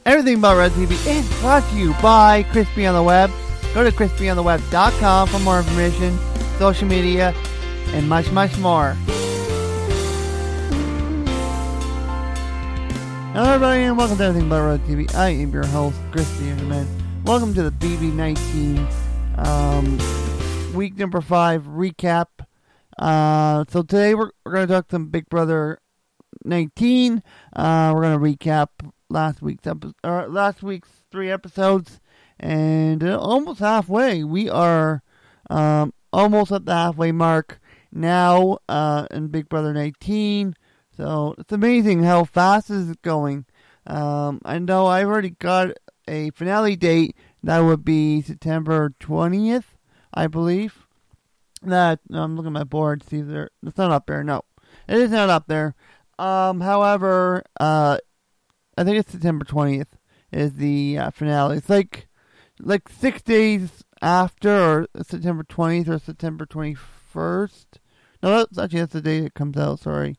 Everything About Red TV is brought to you by Crispy on the Web. Go to crispyontheweb.com for more information, social media, and much, much more. Hello everybody and welcome to Everything But Red TV. I am your host, Crispy Enderman. Welcome to the BB19 week number 5 recap. So today we're going to talk some Big Brother 19. We're going to recap last week's 3 episodes, and almost halfway. We are almost at the halfway mark now in Big Brother 19. So it's amazing how fast is it going. I know I've already got a finale date. That would be September 20th, I believe. I'm looking at my board to see if it's not up there. No, it is not up there. However, I think it's September 20th is the finale. It's like 6 days after, or September 20th or September 21st. No, that's the day it comes out. Sorry.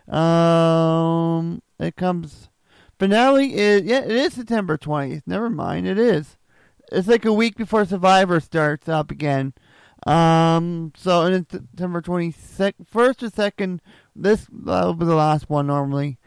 It comes. Finale is it is September 20th. Never mind, it is. It's like a week before Survivor starts up again. So and it's September 21st or 2nd. That'll be the last one normally.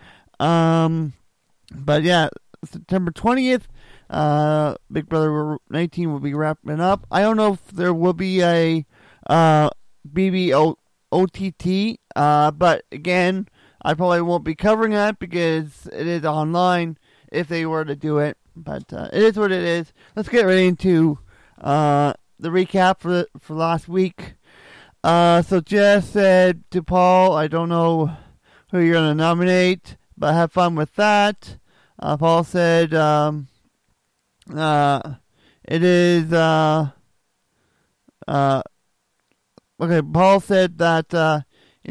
But yeah, September 20th. Big Brother 19 will be wrapping up. I don't know if there will be a BB OTT. But again, I probably won't be covering that because it is online if they were to do it. But it is what it is. Let's get right into the recap for last week. So Jess said to Paul, I don't know who you're going to nominate, but have fun with that. Paul said it is... okay, Paul said that,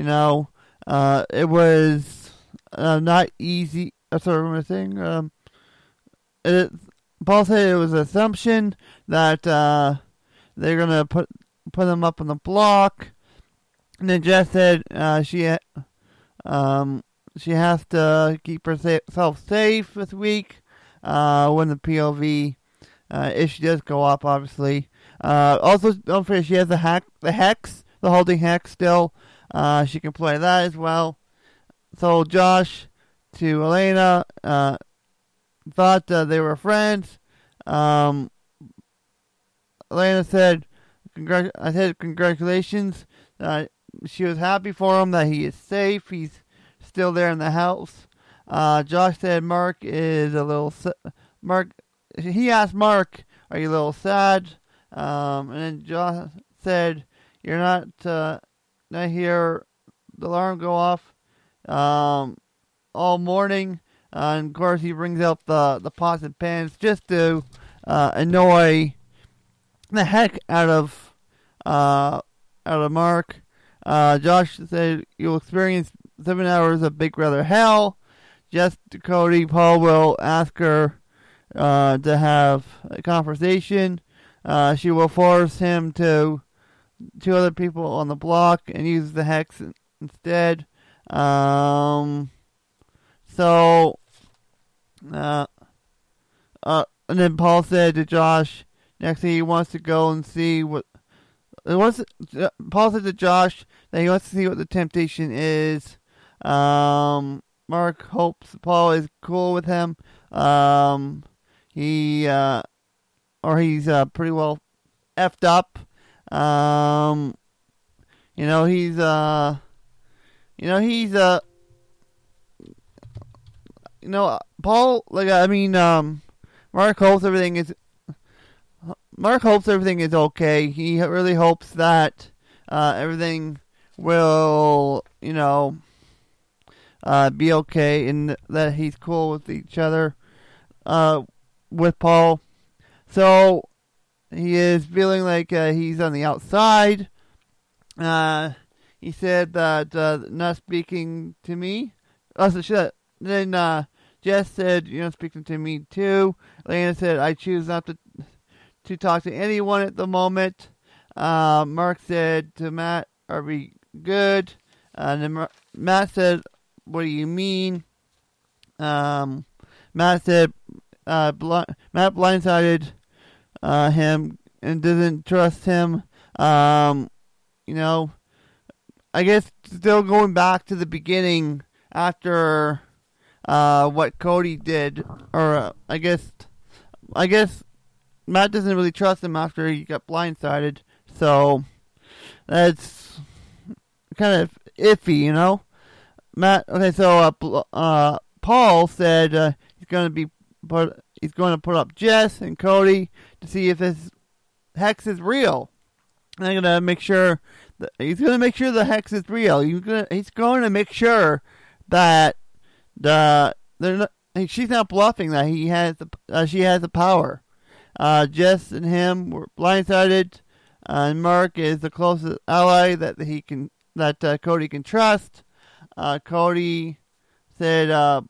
it was not easy. Sorry, what am I saying? Paul said it was an assumption that they're going to put them up on the block. And then Jess said she has to keep herself safe this week when the POV issue does go up, obviously. Also, don't forget she has the hex, the holding hex still. She can play that as well. So Josh to Elena thought they were friends. Elena said, congratulations. She was happy for him that he is safe. He's still there in the house. Josh said Mark is a little... He asked Mark, are you a little sad? And then Josh said, you're not hear the alarm go off all morning. And of course, he brings up the pots and pans just to annoy the heck out of Mark. Josh said you'll experience 7 hours of Big Brother hell. Just to Cody, Paul will ask her to have a conversation. She will force him to 2 other people on the block and use the hex instead. And then Paul said to Josh, next thing he wants to go and see what... Paul said to Josh that he wants to see what the temptation is. Mark hopes Paul is cool with him. He's pretty well effed up. Paul, Mark hopes everything is okay. He really hopes that everything will, be okay and that he's cool with each other, with Paul. So he is feeling like he's on the outside. He said that not speaking to me. Then Jess said, you're not speaking to me too. Elena said, I choose not to talk to anyone at the moment. Mark said to Matt, are we good? And then Matt said, what do you mean? Matt said, Matt blindsided him and didn't trust him. You know, I guess still going back to the beginning after what Cody did, or I guess Matt doesn't really trust him after he got blindsided. So that's kind of iffy, you know. Matt. Okay, so Paul said he's going to put up Jess and Cody to see if this hex is real. And they're going to make sure that he's going to make sure the hex is real. He's going to make sure that she's not bluffing, that she has the power. Jess and him were blindsided. And Mark is the closest ally that Cody can trust. Cody said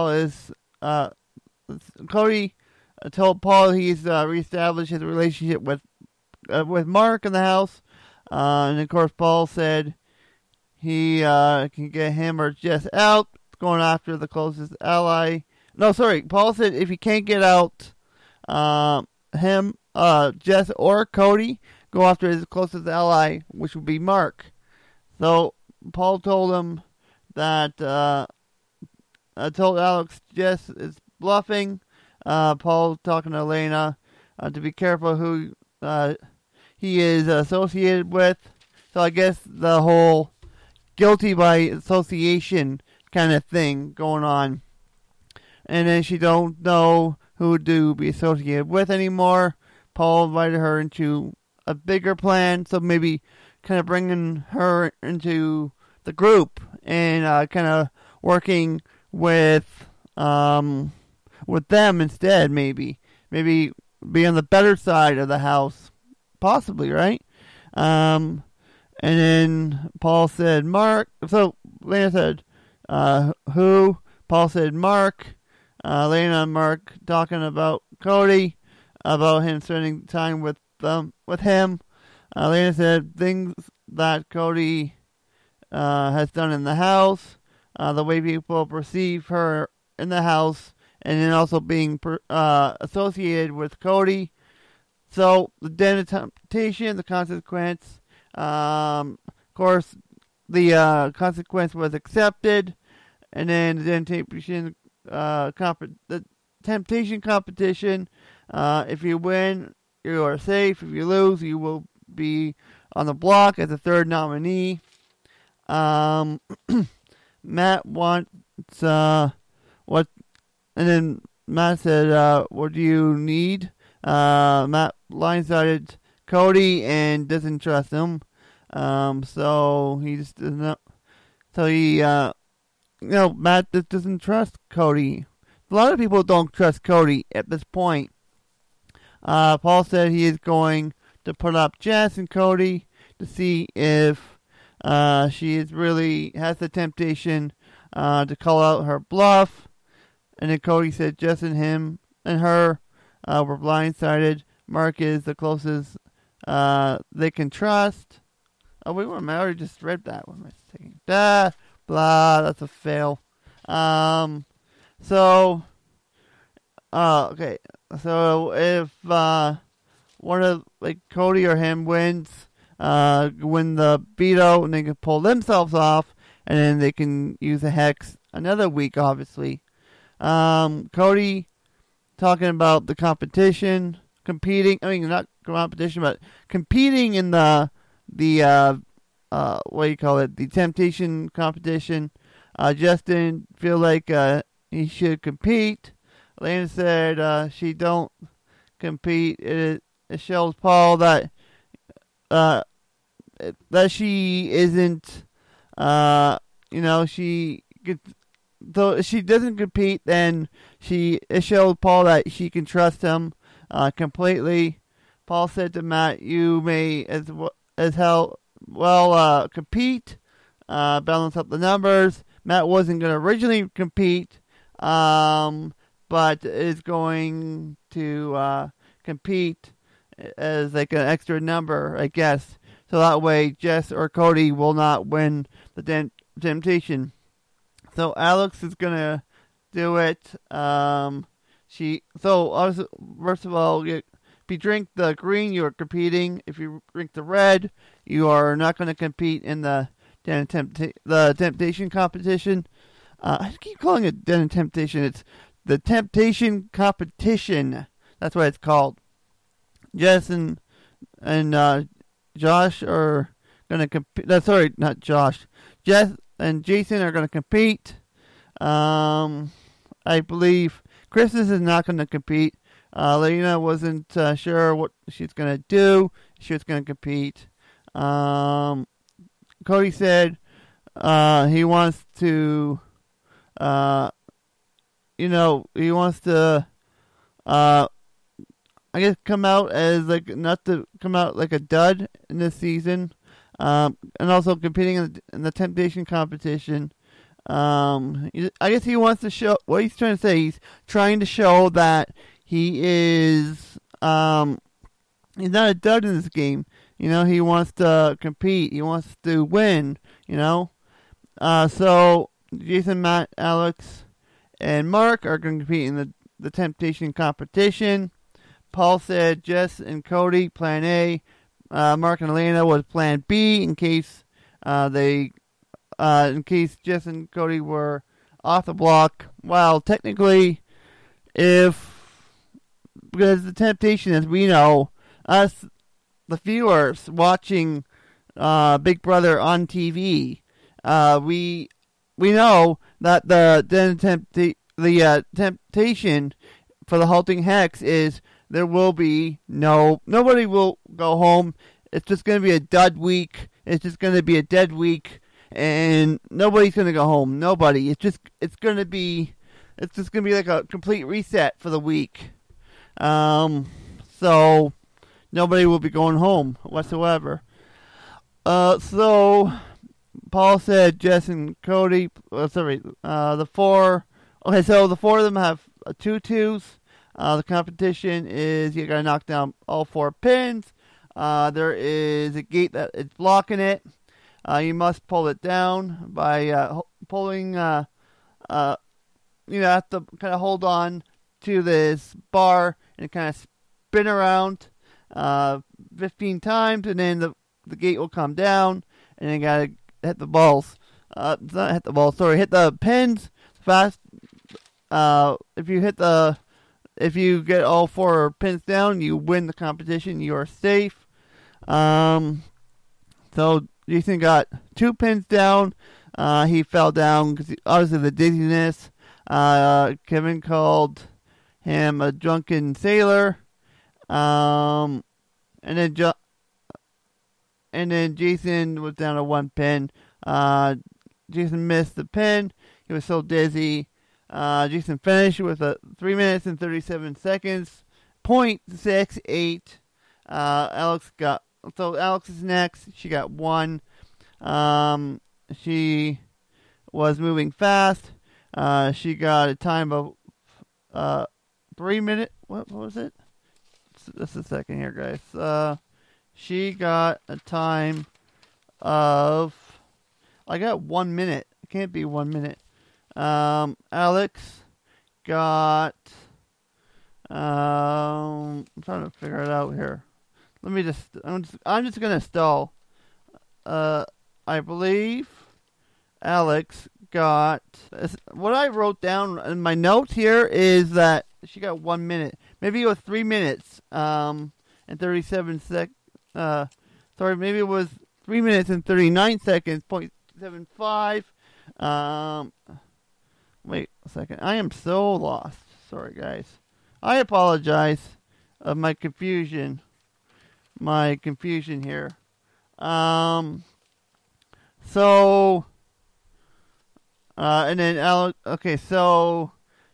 Cody told Paul he's reestablished his relationship with Mark in the house, and of course Paul said he can get him or Jess out, going after the closest ally. No, sorry, Paul said if he can't get out Jess or Cody, go after his closest ally, which would be Mark. So Paul told him that told Alex Jess is bluffing. Paul talking to Elena to be careful who he is associated with. So I guess the whole guilty by association kind of thing going on. And then she don't know who to be associated with anymore. Paul invited her into a bigger plan, so maybe kind of bringing her into the group and kind of working with them instead. Maybe be on the better side of the house, possibly, right? And then Paul said Mark. So Lena said who? Paul said Mark. Lena and Mark talking about Cody, about him spending time with him. Lena said things that Cody has done in the house, the way people perceive her in the house, and then also being associated with Cody. So the den of temptation, the consequence. Of course, the consequence was accepted, and then the temptation competition. If you win, you are safe. If you lose, you will be on the block as a third nominee. Matt wants what, and then Matt said, "What do you need?" Matt blindsided Cody and doesn't trust him. So he just doesn't. So he, Matt just doesn't trust Cody. A lot of people don't trust Cody at this point. Paul said he is going to put up Jess and Cody to see if she is really has the temptation to call out her bluff. And then Cody said Jess and him and her were blindsided. Mark is the closest they can trust. Oh, wait, I already just read that. What am I saying? Blah, that's a fail. Okay. So if one of Cody or him win the veto, and they can pull themselves off, and then they can use the hex another week, obviously. Cody talking about the competition, competing. I mean, not competition, but competing in the what do you call it? The temptation competition. Justin feel like he should compete. Elena said she don't compete. It shows Paul that she isn't. She gets, though if she doesn't compete, then it shows Paul that she can trust him completely. Paul said to Matt, "You may as hell compete, balance up the numbers." Matt wasn't going to originally compete, but is going to compete as like an extra number, I guess. So that way, Jess or Cody will not win the temptation. So Alex is going to do it. First of all, if you drink the green, you are competing. If you drink the red, you are not going to compete in the temptation competition. I keep calling it Den Temptation. It's the temptation competition. That's what it's called. Jess and Josh are going to compete. Sorry, not Josh. Jess and Jason are going to compete. I believe Christmas is not going to compete. Lena wasn't sure what she's going to do. She was going to compete. Cody said he wants to, he wants to, I guess, come out as not to come out like a dud in this season, and also competing in the temptation competition. I guess he wants to show what he's trying to say. He's trying to show that he is, he's not a dud in this game. He wants to compete. He wants to win. So Jason, Matt, Alex, and Mark are going to compete in the temptation competition. Paul said Jess and Cody, plan A. Mark and Elena was plan B in case Jess and Cody were off the block. Well, technically, because the temptation, as we know, us, the viewers watching Big Brother on TV, we know that the temptation for the halting hex is there will be nobody will go home. It's just going to be a dud week. It's just going to be a dead week, and nobody's going to go home. Nobody. It's just going to be like a complete reset for the week. So nobody will be going home whatsoever. So Paul said Jess and Cody. The four. Okay, so the four of them have 2-2s. The competition is you got to knock down all 4 pins. There is a gate that is blocking it. You must pull it down by pulling. You have to kind of hold on to this bar and kind of spin around 15 times, and then the gate will come down, and then you got to hit the balls. Not hit the balls. Sorry, hit the pins fast. If you get all 4 pins down, you win the competition. You are safe. So Jason got 2 pins down. He fell down because obviously the dizziness. Kevin called him a drunken sailor. And then Jason was down to 1 pin. Jason missed the pin. He was so dizzy. Jason finished with a 3 minutes and 37 seconds, .68. Alex is next. She got 1. She was moving fast. She got a time of 3 minutes. What was it? Just a second here, guys. She got a time of. I got 1 minute. It can't be 1 minute. Alex got. I'm trying to figure it out here. I'm just gonna stall. I believe Alex got. What I wrote down in my notes here is that she got 1 minute. Maybe it was 3 minutes. And 37 sorry, maybe it was 3 minutes and 39 seconds. .75. Wait a second. I am so lost. Sorry, guys. I apologize of my confusion. Here. And then Alex. Okay, so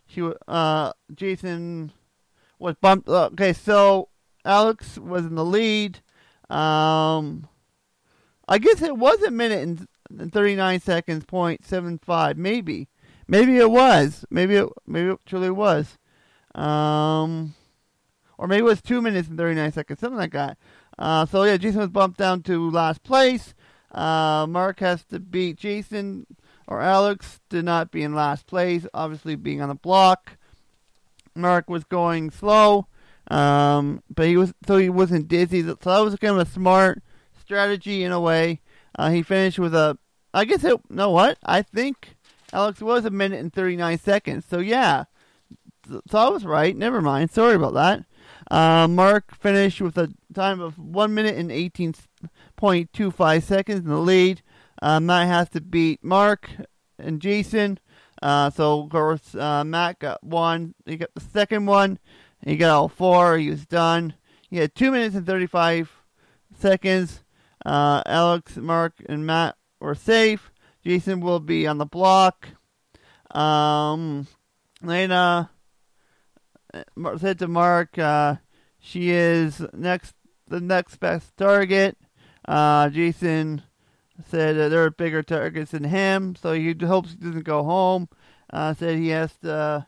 Jason was bumped. Okay, so Alex was in the lead. I guess it was a minute and 39 seconds. .75. Maybe it was. Maybe it truly was. Or maybe it was 2 minutes and 39 seconds, something like that. So yeah, Jason was bumped down to last place. Mark has to beat Jason or Alex to not be in last place, obviously being on the block. Mark was going slow, but he wasn't dizzy. So that was kind of a smart strategy in a way. He finished with I think Alex was 1 minute and 39 seconds. So yeah, so I was right. Never mind. Sorry about that. Mark finished with a time of 1 minute and 18.25 seconds in the lead. Matt has to beat Mark and Jason. So, of course, Matt got one. He got the second one. He got all four. He was done. He had 2 minutes and 35 seconds. Alex, Mark, and Matt were safe. Jason will be on the block. Lena said to Mark, she is the next best target. Jason said there are bigger targets than him, so he hopes he doesn't go home. Said he has to,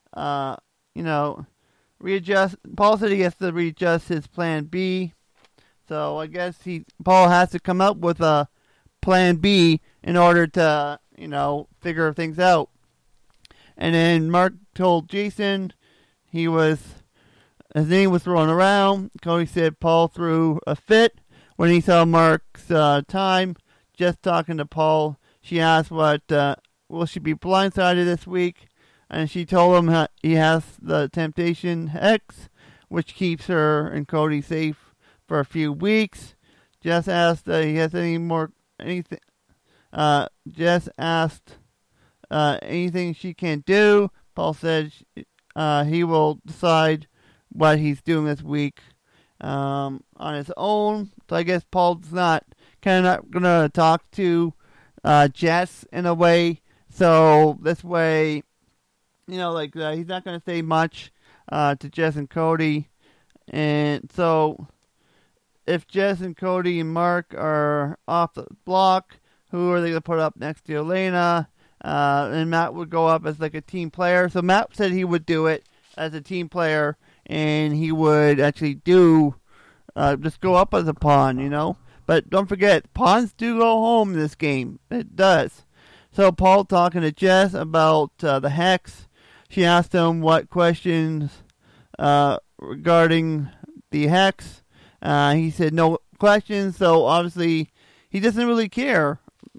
readjust. Paul said he has to readjust his plan B. So I guess Paul has to come up with a plan B in order to, figure things out. And then Mark told Jason his name was thrown around. Cody said Paul threw a fit when he saw Mark's time. Just talking to Paul, she asked will she be blindsided this week? And she told him he has the Temptation Hex, which keeps her and Cody safe for a few weeks. Jess asked he has anything. Jess asked anything she can do. Paul said he will decide what he's doing this week on his own. So I guess Paul's not going to talk to Jess in a way. So this way, he's not going to say much to Jess and Cody. And so if Jess and Cody and Mark are off the block, who are they going to put up next to Elena? And Matt would go up as like a team player. So Matt said he would do it as a team player, and he would actually just go up as a pawn, But don't forget, pawns do go home in this game. It does. So Paul talking to Jess about the hex. She asked him what questions regarding the hex. He said no questions, so obviously he doesn't really care.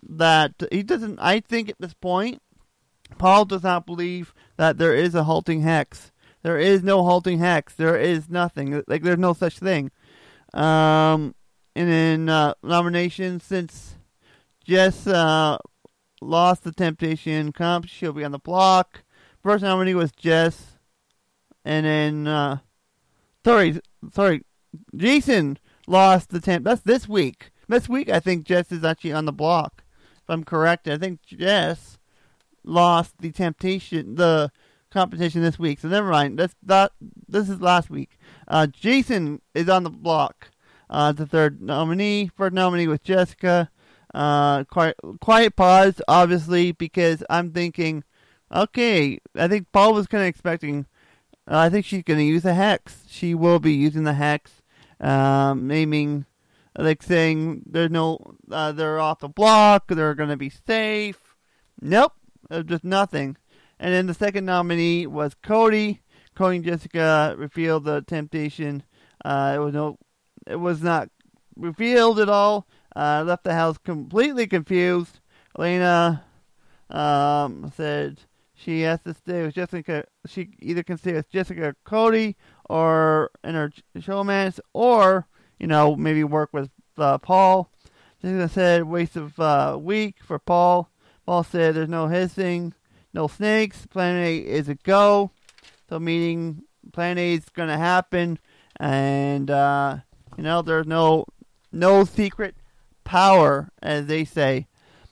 I think at this point, Paul does not believe that there is a halting hex. There is no halting hex. There is nothing. There's no such thing. And in nominations, since Jess lost the Temptation comp, she'll be on the block. First nominee was Jess. And then, Jason lost the temp. That's this week. This week, I think Jess is actually on the block. If I'm correct, I think Jess lost the competition this week. So never mind. This is last week. Jason is on the block. The third nominee. First nominee was Jessica. Quiet pause, obviously, because I'm thinking, okay, I think Paul was kind of expecting. I think she's going to use a hex. She will be using the hex, naming. Saying they're off the block, they're going to be safe. Nope, just nothing. And then the second nominee was Cody. Cody and Jessica revealed the Temptation. It was not revealed at all. Left the house completely confused. Elena said she has to stay with Jessica. She either can stay with Jessica or Cody, or in her showmance, or maybe work with Paul. Jessica said waste of week for Paul. Paul said there's no hissing, no snakes. Plan A is a go. So meaning Plan A is going to happen. And, there's no secret power, as they say.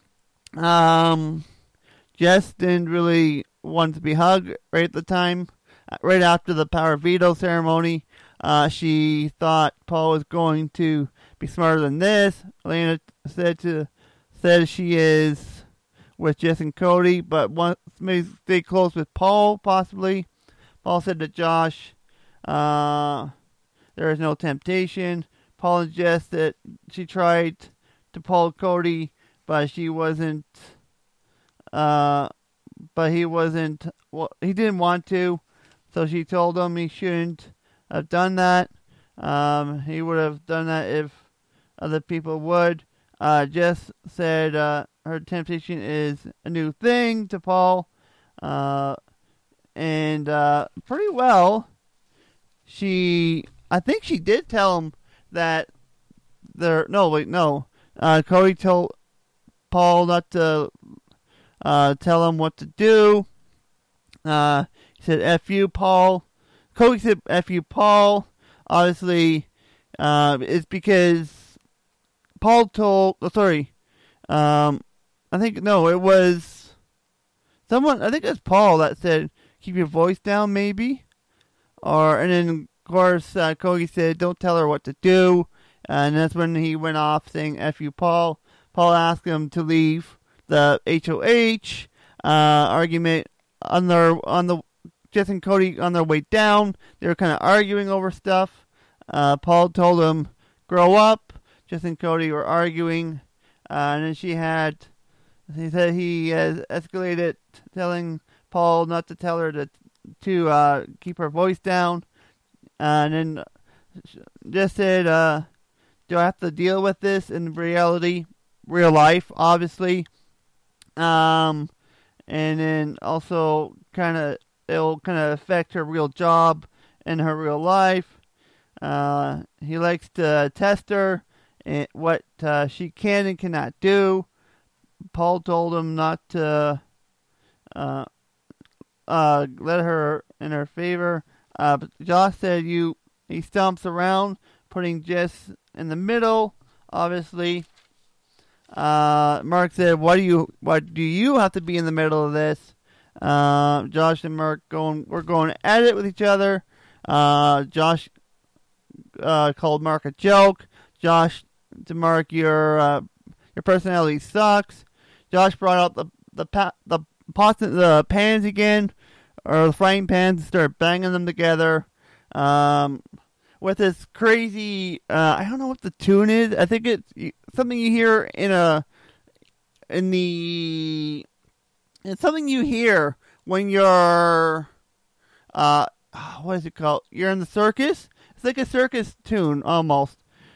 Jess didn't really want to be hugged right at the time. Right after the power veto ceremony. She thought Paul was going to be smarter than this. Elena said she is with Jess and Cody, but wants maybe stay close with Paul, possibly. Paul said to Josh, there is no temptation. Paul and Jess that she tried to pull Cody, but she wasn't. But he wasn't. Well, he didn't want to. So she told him he shouldn't have done that. He would have done that if other people would. Jess said her temptation is a new thing to Paul. And pretty well, I think she did tell him that Cody told Paul not to tell him what to do. He said, F you, Paul. Cody said, F you, Paul. Obviously, it's because Paul told, it was someone, I think it was Paul that said, keep your voice down, maybe. And then, of course, Cody said, don't tell her what to do. And that's when he went off saying, F you, Paul. Paul asked him to leave the HOH argument Jess and Cody on their way down. They were kind of arguing over stuff. Paul told him, grow up. Jess and Cody were arguing. And then he said he has escalated, telling Paul not to tell her to keep her voice down. And then Jess said, do I have to deal with this in reality, real life, obviously? And then also it'll kind of affect her real job and her real life. He likes to test her and what she can and cannot do. Paul told him not to let her in her favor. But Josh said he stomps around, putting Jess in the middle, obviously. Mark said, why do you have to be in the middle of this? Josh and Mark we're going at it with each other. Josh called Mark a joke. Josh to Mark, your personality sucks. Josh brought out the pots, the pans again, or the frying pans, and started banging them together. With this crazy, I don't know what the tune is. I think it's something you hear it's something you hear when you're, what is it called? You're in the circus. It's like a circus tune almost.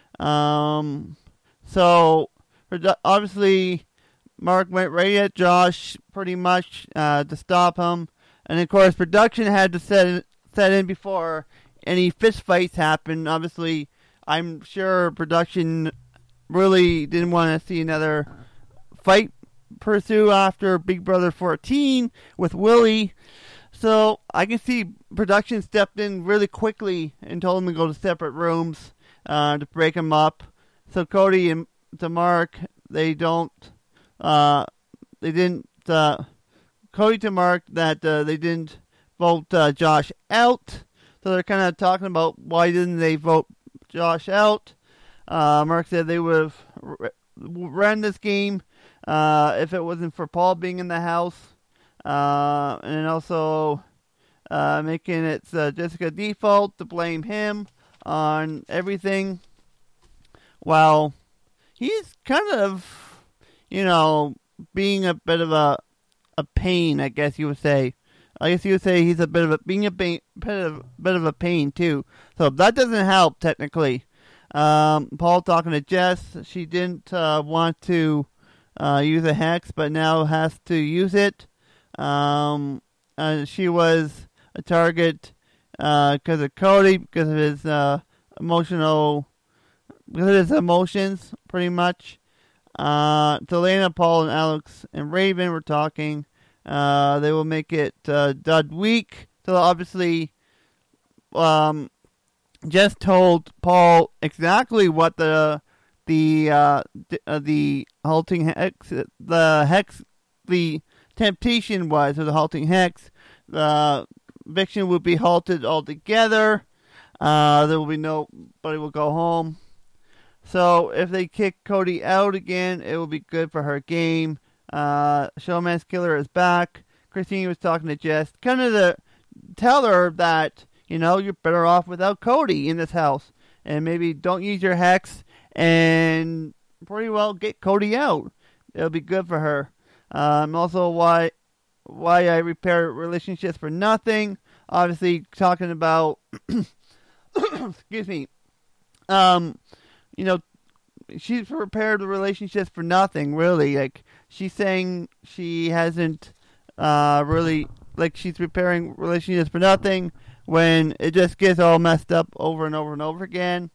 So obviously Mark went right at Josh pretty much to stop him, and of course production had to set in before any fist fights happened. Obviously, I'm sure production really didn't want to see another fight pursue after Big Brother 14 with Willie. So I can see production stepped in really quickly and told them to go to separate rooms to break them up. So Cody and to Mark, Cody to Mark that they didn't vote Josh out. So they're kind of talking about why didn't they vote Josh out. Mark said they would have ran this game if it wasn't for Paul being in the house. And also making it Jessica default to blame him on everything. While he's kind of, being a bit of a pain, I guess you would say. I guess you would say he's bit of a pain too. So that doesn't help technically. Paul talking to Jess. She didn't want to use a hex, but now has to use it. She was a target because of Cody, because of his emotions, pretty much. Delana, Paul, and Alex and Raven were talking. They will make it dud week. So obviously, Jess told Paul exactly what the halting hex, the temptation was, or the halting hex. The eviction would be halted altogether. There will be nobody will go home. So if they kick Cody out again, it will be good for her game. Showman's Killer is back. Christine was talking to Jess, kind of to tell her that, you're better off without Cody in this house. And maybe don't use your hex and pretty well get Cody out. It'll be good for her. Also, why I repair relationships for nothing. obviously talking about, excuse me, you know, she's prepared the relationships for nothing, really. Like, she's saying she hasn't really, like, she's preparing relationships for nothing when it just gets all messed up over and over and over again.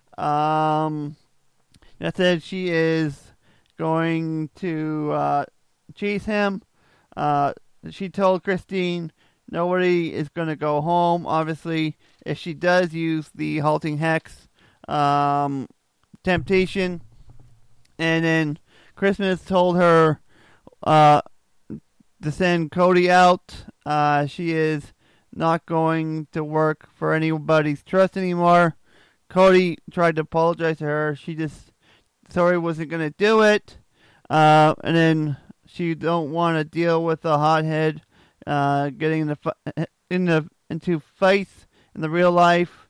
That said, she is going to chase him. She told Christine nobody is going to go home. Obviously, if she does use the halting hex temptation. And then Christmas told her to send Cody out. She is not going to work for anybody's trust anymore. Cody tried to apologize to her. She just sorry wasn't going to do it. And then she don't want to deal with a hothead getting into fights in the real life.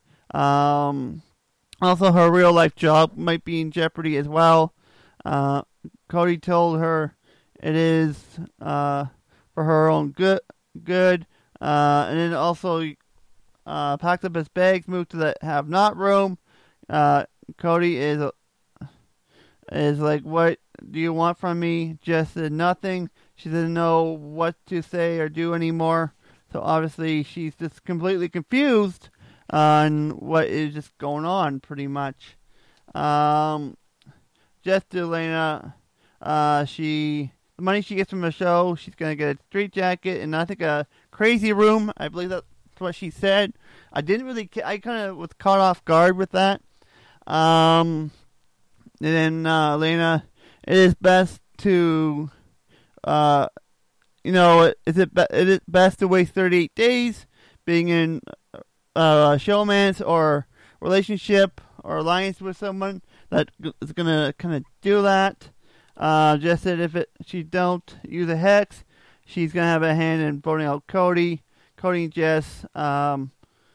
Also, her real life job might be in jeopardy as well. Cody told her it is for her own good. And then also packed up his bags, moved to the have-not room. Cody is like, what do you want from me? Just said nothing. She didn't know what to say or do anymore. So obviously she's just completely confused on what is just going on, pretty much. Just to Elena, the money she gets from the show, she's going to get a street jacket and I think a crazy room. I believe that's what she said. I kind of was caught off guard with that. And then Elena, it is best to, it is best to waste 38 days being in a showman's or relationship or alliance with someone that is going to kind of do that. Just that if she don't use a hex, she's going to have a hand in voting out Cody. Cody and Jess. Paul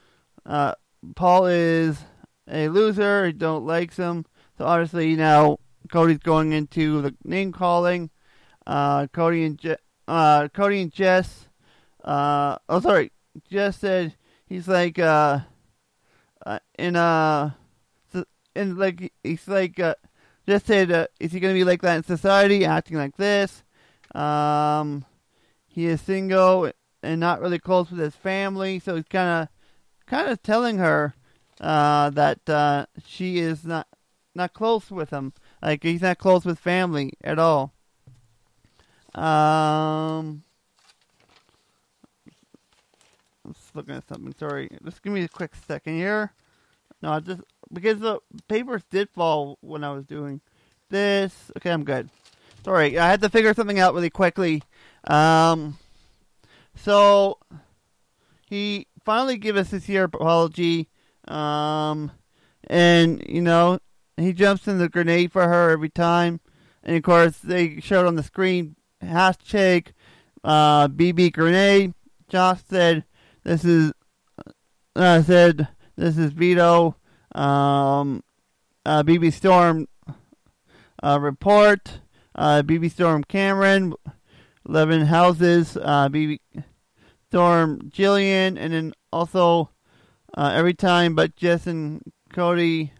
is a loser. He don't like him. So obviously now Cody's going into the name calling. Cody and Jess. Jess said he's like he's like Jess said is he gonna be like that in society, acting like this? He is single and not really close with his family, so he's kind of telling her that she is not close with him. Like, he's not close with family at all. Just looking at something. Sorry, just give me a quick second here. No, just because the papers did fall when I was doing this. Okay, I'm good. Sorry, I had to figure something out really quickly. So he finally gave us his year apology. And he jumps in the grenade for her every time. And of course, they showed on the screen hashtag BB grenade. Josh said this is Vito. BB Storm report. BB Storm Cameron. 11 houses. BB Storm Jillian. And then also every time but Jess and Cody.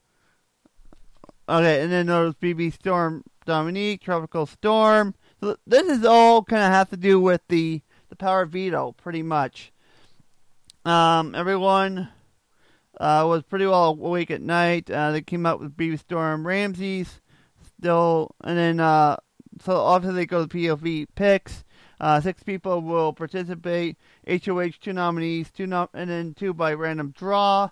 Okay, and then there's BB Storm Dominique, Tropical Storm. So this is all kind of has to do with the power of Vito, pretty much. Everyone was pretty well awake at night. They came out with BB Storm Ramses still, and then so after they go to POV picks. 6 people will participate. HOH 2 nominees, and then 2 by random draw.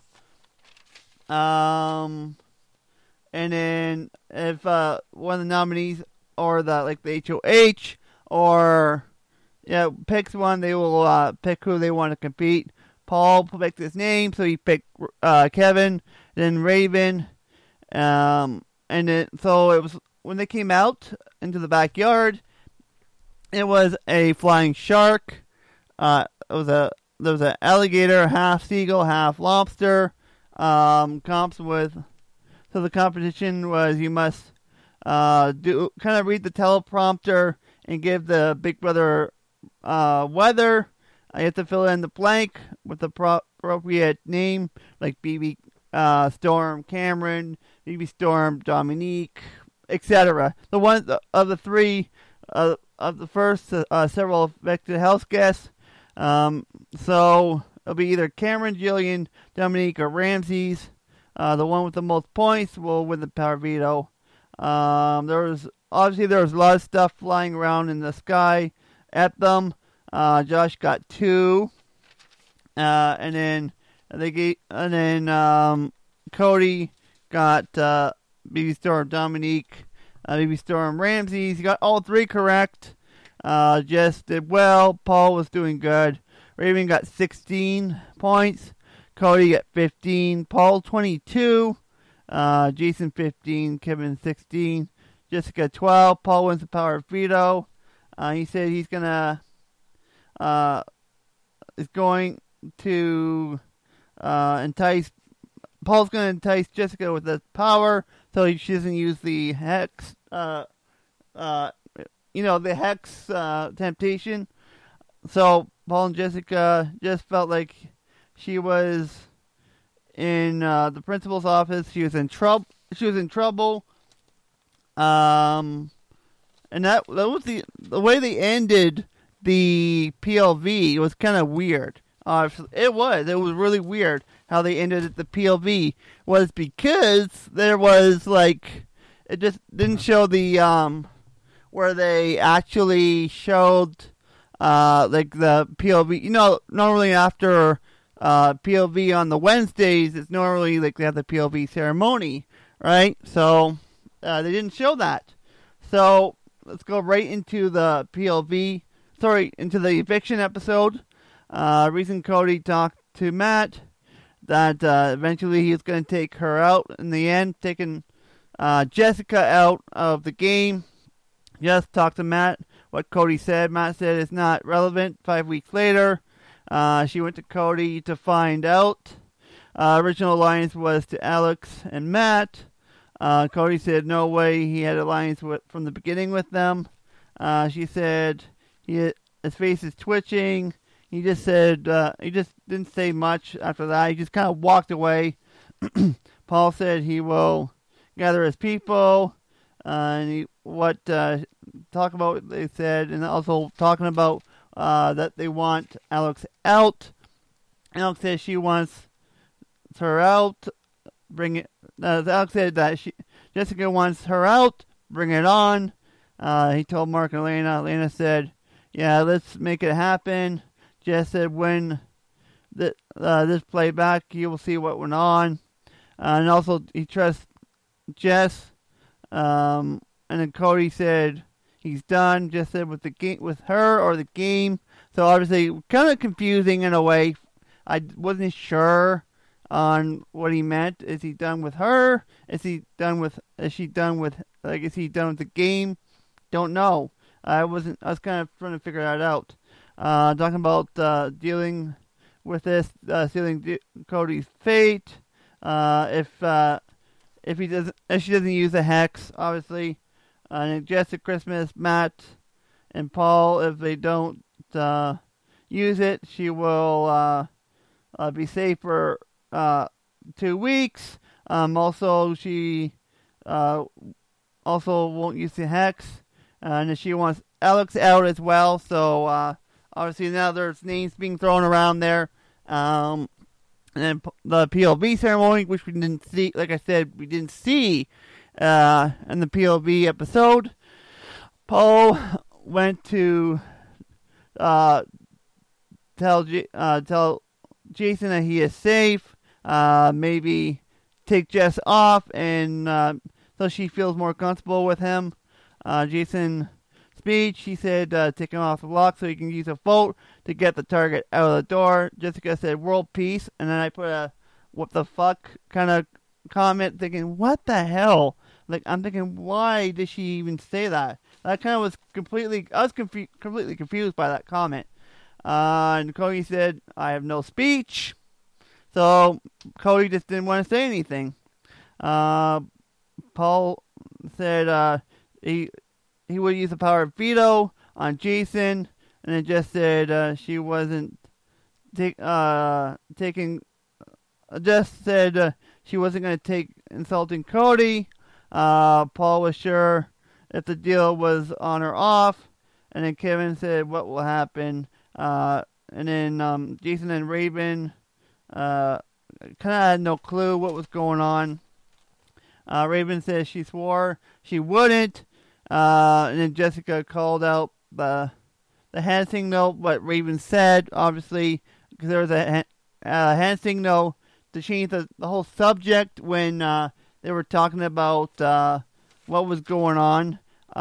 And then if one of the nominees or the HOH or picks one, they will pick who they want to compete. Paul picked his name, so he picked Kevin, then Raven, and then so it was when they came out into the backyard. It was a flying shark. There was an alligator, half seagull, half lobster. Comps with. So the competition was you must read the teleprompter and give the Big Brother weather. I have to fill in the blank with the appropriate name, like BB Storm Cameron, BB Storm Dominique, etc. The one of the three of the first several affected house guests. So it'll be either Cameron, Jillian, Dominique, or Ramses. The one with the most points will win the power veto. There was a lot of stuff flying around in the sky at them. Josh got 2, and then Cody got BB Storm Dominique, BB Storm Ramses. He got all 3 correct. Jess did well. Paul was doing good. Raven got 16 points. Cody got 15. Paul 22. Jason 15. Kevin 16. Jessica 12. Paul wins the power of veto. He said he's going to entice. Paul's going to entice Jessica with the power, so she doesn't use the hex. The hex temptation. So Paul and Jessica just felt like she was in the principal's office. She was in trouble. And that was the way they ended the PLV. It was kind of weird. It was really weird how they ended at the PLV. Was because there was it just didn't show the where they actually showed the PLV. Normally after PLV on the Wednesdays, it's normally they have the PLV ceremony, right? So they didn't show that. So let's go right into the PLV. Into the eviction episode. Reason Cody talked to Matt that eventually he was going to take her out. In the end, taking Jessica out of the game. Just talked to Matt. What Cody said. Matt said it's not relevant. 5 weeks later, she went to Cody to find out. Original alliance was to Alex and Matt. Cody said no way he had alliance from the beginning with them. She said his face is twitching. He just said he just didn't say much after that. He just kind of walked away. Paul said he will gather his people and talk about what they said, and also talking about that they want Alex out. Alex says she wants her out. Bring it. Alex said that Jessica wants her out. Bring it on. He told Mark and Elena. Elena said, "Yeah, let's make it happen." Jess said, "When this playback, you will see what went on." And also, he trusts Jess. And then Cody said he's done. Jess said with the game, with her or the game. So obviously, kind of confusing in a way. I wasn't sure on what he meant. Is he done with her? Is she done with the game? Don't know. I was kind of trying to figure that out. Talking about dealing with this, sealing Cody's fate. If she doesn't use the hex, obviously. And Jessica, Christmas, Matt, and Paul, if they don't use it, she will be safe for 2 weeks. Also, she also won't use the hex, and she wants Alex out as well. So obviously now there's names being thrown around there. And then the PLV ceremony, which we didn't see, like I said, we didn't see in the PLV episode. Paul went to tell Jason that he is safe. Maybe take Jess off, and so she feels more comfortable with him. Jason speech, he said take him off the block so he can use a vote to get the target out of the door. Jessica said world peace, and then I put a what the fuck kind of comment, thinking what the hell. Like, I'm thinking, why did she even say that? That kind of was completely confused by that comment. And Cody said, I have no speech. So Cody just didn't want to say anything. Paul said he would use the power of veto on Jason, and it just said she wasn't taking. Jess said she wasn't going to take insulting Cody. Paul was sure if the deal was on or off, and then Kevin said, "What will happen?" And then Jason and Raven kind of had no clue what was going on. Raven said she swore she wouldn't, and then Jessica called out the hand signal. What Raven said, obviously, because there was a hand signal to change the whole subject when they were talking about what was going on.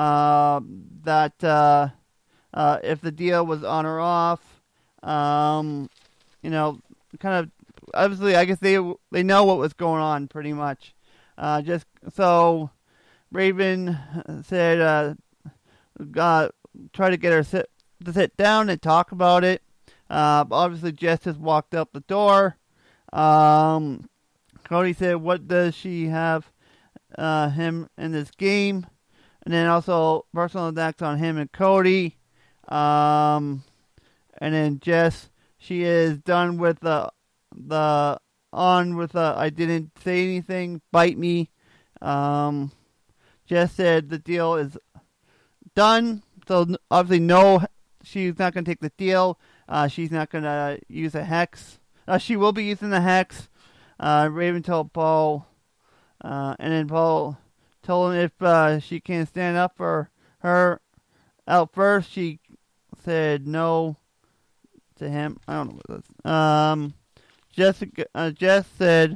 That if the deal was on or off, kind of obviously, I guess they know what was going on pretty much. Just so Raven said, try to get her to sit down and talk about it. Obviously, Jess just walked out the door. Cody said, "What does she have him in this game?" And then also personal attacks on him and Cody. And then Jess, she is done with the I didn't say anything, bite me. Jess said the deal is done. So obviously no, she's not going to take the deal. She's not going to use a hex. She will be using the hex. Raven told Paul, and then Paul told him if she can't stand up for her out first. She said no to him. I don't know what this. Jess said,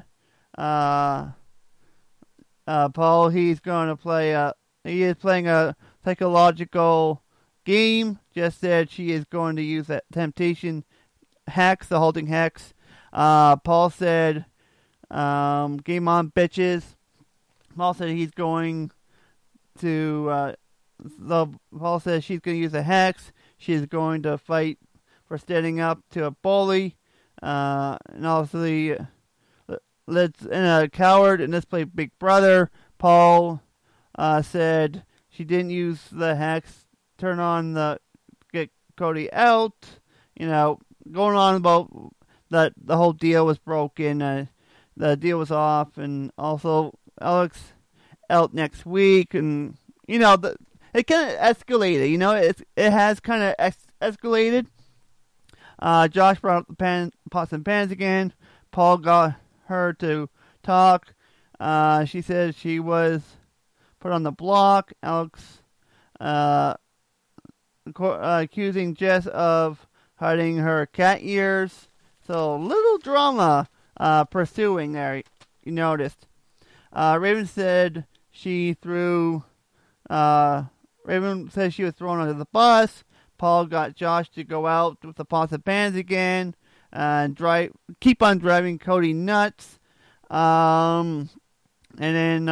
Paul, he's going to play. He is playing a psychological game. Jess said she is going to use that temptation hex, the holding hex. Paul said, game on, bitches. Paul said he's going to. Paul says she's going to use a hex. She's going to fight for standing up to a bully. And obviously, let's in a coward, and let's play Big Brother. Paul said she didn't use the hex. Turn on get Cody out. Going on about that the whole deal was broken. The deal was off, and also Alex out next week, and it kind of escalated. It has kind of escalated. Josh brought up the pots and pans again. Paul got her to talk. She said she was put on the block. Alex accusing Jess of hiding her cat ears. So little drama pursuing there. You noticed. Raven said she was thrown under the bus. Paul got Josh to go out with the pots and pans again and keep on driving Cody nuts. And then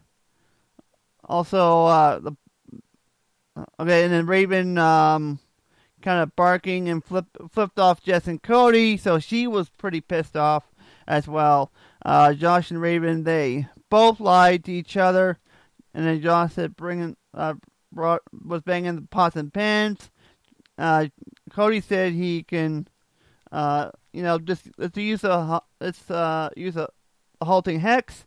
and then Raven kind of barking and flipped off Jess and Cody, so she was pretty pissed off as well. Josh and Raven, they both lied to each other, and then Josh said was banging the pots and pans. Cody said he can, just use a halting hex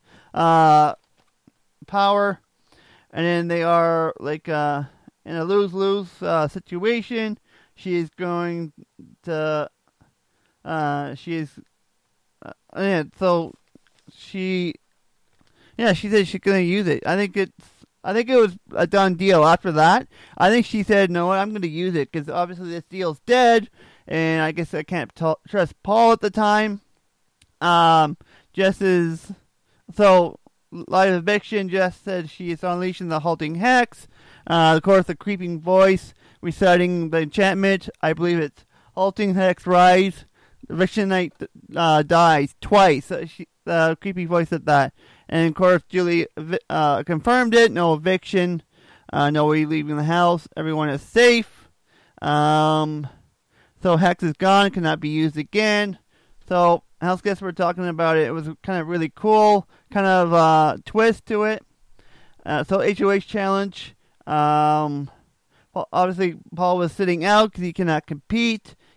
power, and then they are like in a lose-lose situation. She is going to, she said she's going to use it. I think it was a done deal after that. I think she said, no, I'm going to use it because obviously this deal's dead, and I guess I can't trust Paul at the time. Jess is, live eviction, Jess said she is unleashing the halting hex. Of course, the creeping voice reciting the enchantment. I believe it's halting hex rise. Eviction night dies twice. The creepy voice said that. And of course, Julie confirmed it. No eviction. Nobody leaving the house. Everyone is safe. So hex is gone. Cannot be used again. So house guests were talking about it. It was kind of really cool. Kind of twist to it. So HOH challenge. Well, obviously Paul was sitting out because he cannot compete.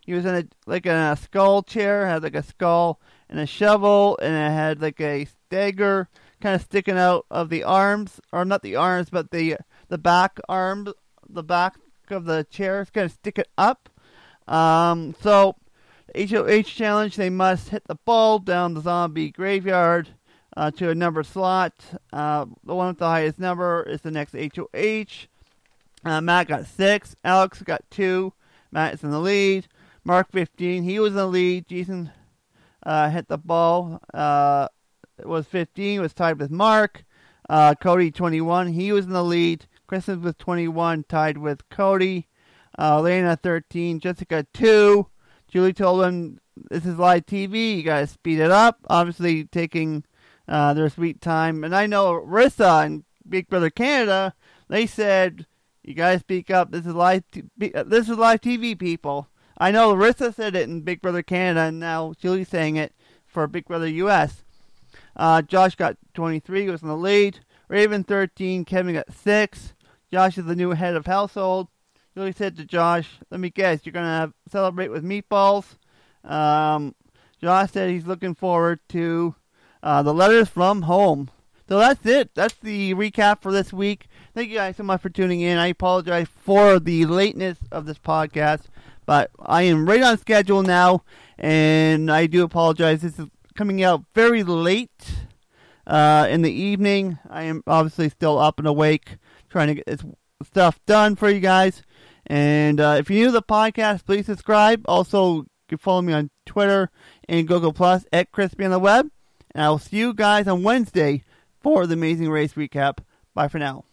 He was in a skull chair, had like a skull and a shovel, and it had like a dagger kind of sticking out of the arms, or not the arms, but the back arms, the back of the chair is kind of sticking up. So HOH challenge, they must hit the ball down the zombie graveyard to a number slot. The one with the highest number is the next HOH. Matt got 6. Alex got 2. Matt is in the lead. Mark 15. He was in the lead. Jason hit the ball. It was 15. Was tied with Mark. Cody 21. He was in the lead. Kristen with 21. Tied with Cody. Lena 13. Jessica 2. Julie told him, this is live TV. You got to speed it up. Obviously taking their sweet time. And I know Rissa and Big Brother Canada, they said, you got to speak up. This is live TV, people. I know Larissa said it in Big Brother Canada, and now Julie's saying it for Big Brother US. Josh got 23, was in the lead. Raven 13, Kevin got 6. Josh is the new head of household. Julie said to Josh, let me guess, you're going to celebrate with meatballs? Josh said he's looking forward to the letters from home. So that's it. That's the recap for this week. Thank you guys so much for tuning in. I apologize for the lateness of this podcast, but I am right on schedule now, and I do apologize. This is coming out very late in the evening. I am obviously still up and awake trying to get this stuff done for you guys. And if you're new to the podcast, please subscribe. Also, you can follow me on Twitter and Google Plus at Crispy on the Web. And I will see you guys on Wednesday for the Amazing Race recap. Bye for now.